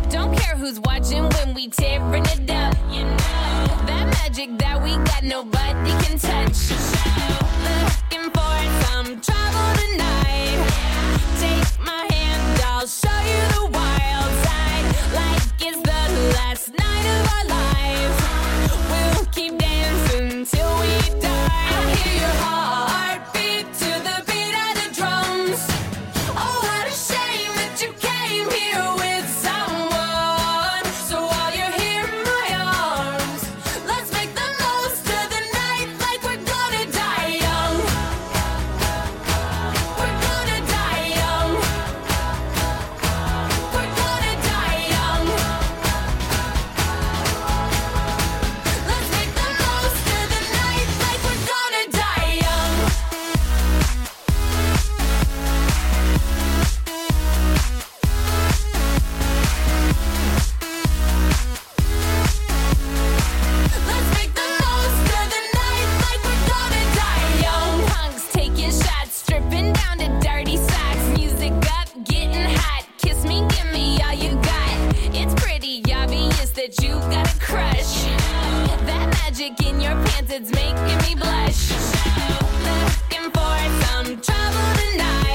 Don't care who's watching when we tearing it up. You know that magic that we got, nobody can touch. Looking for some trouble tonight. Take my hand, I'll show you the wild side. Like it's the last night of our lives. We'll keep dancing till we die. I hear your heartbeat to the beat of the drums. Oh, what a shame that you came here with someone. So while you're here in my arms, let's make the most of the night like we're gonna die young. We're gonna die young. We're gonna die young. Let's make the most of the night like we're gonna die young. Let's make the most of the night like we're gonna die young. Punks taking shots, stripping down to dirty socks. Music up, getting hot. Kiss me, give me all you got. It's pretty obvious that you got a crush. That magic in your pants, it's making me blush. Looking for some trouble tonight.